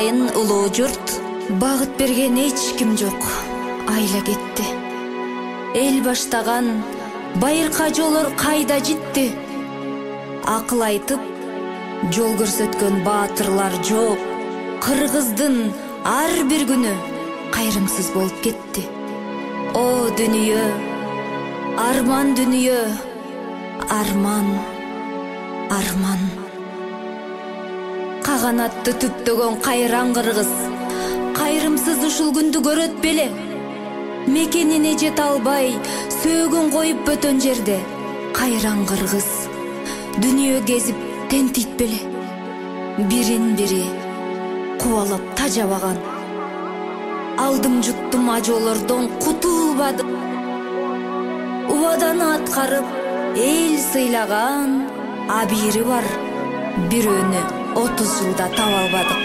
атайын улуу журт, багыт берген эч ким жок, айла кетти. Эл баштаган байырка жолор кайда житти? Акыл айтып, жол көрсөткөн баатырлар жок. Кыргыздын ар бир күнү кайрымсыз болуп кетти. О дүнүйө, арман дүнүйө, арман, арман. Каганатты түптөгөн кайран кыргыз, кайрымсыз ушул күндү көрөт беле? Мекенине жете албай, сөөгүн коюп бөтөн жерде кайран кыргыз дүнүйө кезип тентийт беле? Бирин бири кубалап тажабаган, алдым жуттум ажоолордон кутулбадым. Убаданы аткарып эл сыйлаган абийири бар, бирөөнү 30 жылда таба албадык.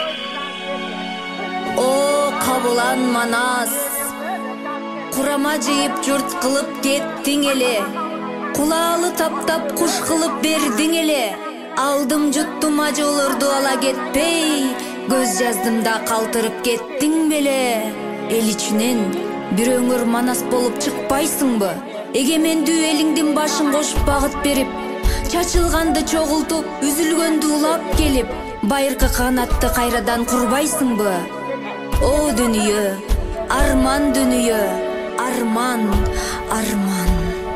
О Кабылан Манас, курама жыйып журт кылып кеттиң эле, кулаалы таптап куш кылып бердиң эле. Алдым жуттум ажоолорду ала кетпей, көз жаздымда калтырып кеттиң беле? Эл ичинен бир өңөр Манас болуп чыкпайсыңбы? Эгемендүү элиңдин башын кошуп багыт берип, чачылганды чогултуп, үзүлгөндү улап келип, байыркы канатты кайрадан курбайсыңбы? О дүнүйө, арман дүнүйө, арман, арман.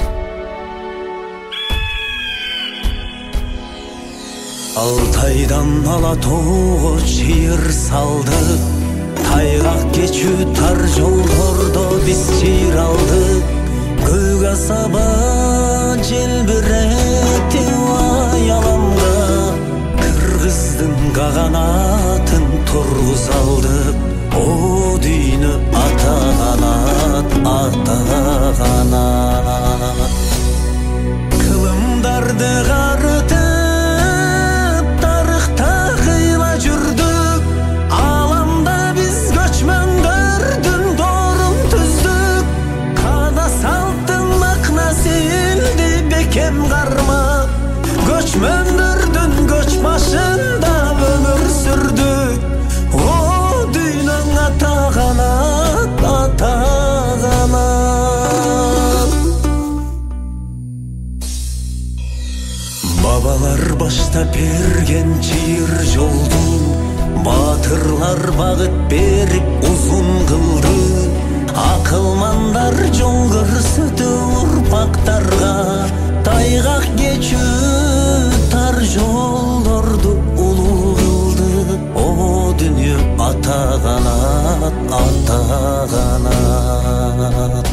Алтайдан Алатоого чыйыр салдык, тайгак кечүү тар жолдордо биз чыйыр алдык. Көйгө саба желбирети аяламда, кыргыздын каганатын тургуз алдык. О дүйнө ата канат, ата канат. Кылымдарды карытып Көчмөндөрдүн көч башында өмүр сүрдүк. О дүйнөң ата канат, ата канат. Бабалар баштап берген чыйыр жолду, баатырлар багыт берип узун кылды. Акылмандар жол көрсөтү урпактарга, тайгак кечүү тар жолдорду улуу кылды. О дүнүйө ата канат, ата канат.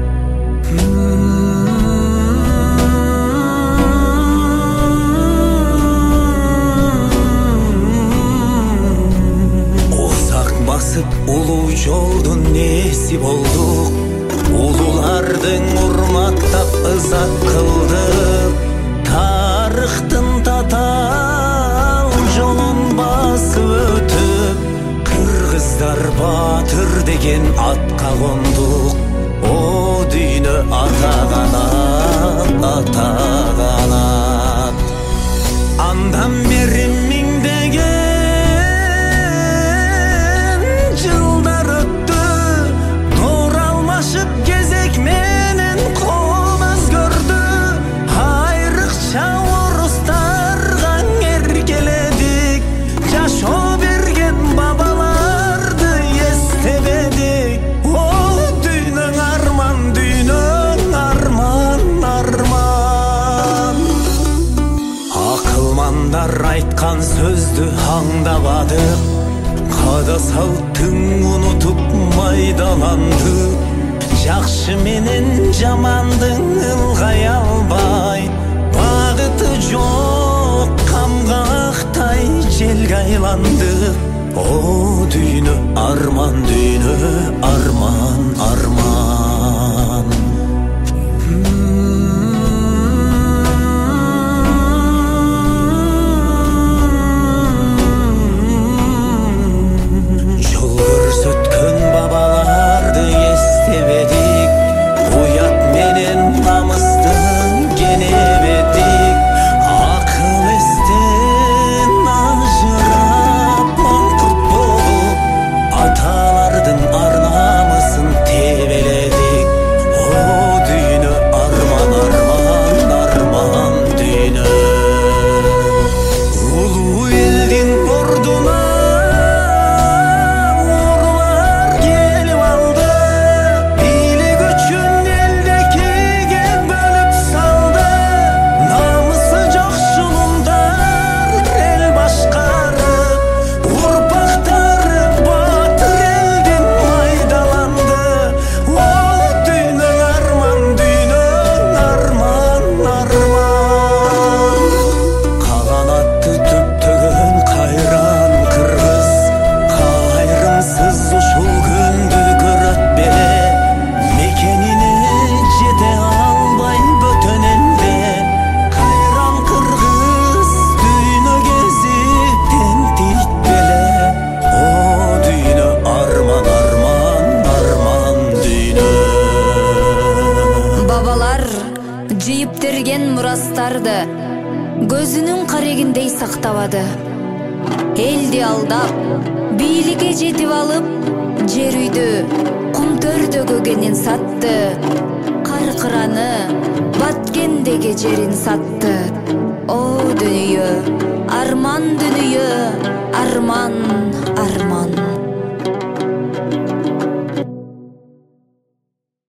Узак басып улуу жолдун неси болдук, улуулардын урматтап ызак кылдык. Тарыхтын татаал жолун басып өтүп, кыргыздар баатыр деген атка кондук. О дүйнө ата канат, ата канат. Андан бери миңдеген жылдар өттү, туура алмашып кезек менен кол өзгөрдү. Айрыкча орустарга эркеледик, жашоо берген бабаларды эстебедик. О дүйнөң арман, дүйнөң арман, арман. Акылмандар айткан сөздү аңдабадык, када салттың унутуп майдаландык. Жакшы менен жамандың ылгай албай, багыты жок камгактай желге айландык. О дүйнө арман, дүйнө арман, арман. Жол көрсөткөн бабаларды эстебедик, уят менен намыстын кенебедик. Акыл эстен ажырап, маңкурт кептирген мурастарды көзүнүн карегиндей сактабады. Элди алдап, бийликке жетип алып, жер үйдү кумтөрдө көгенин сатты. Каркыраны Баткендеги жерин сатты. О дүнүйө, арман дүнүйө, арман, арман.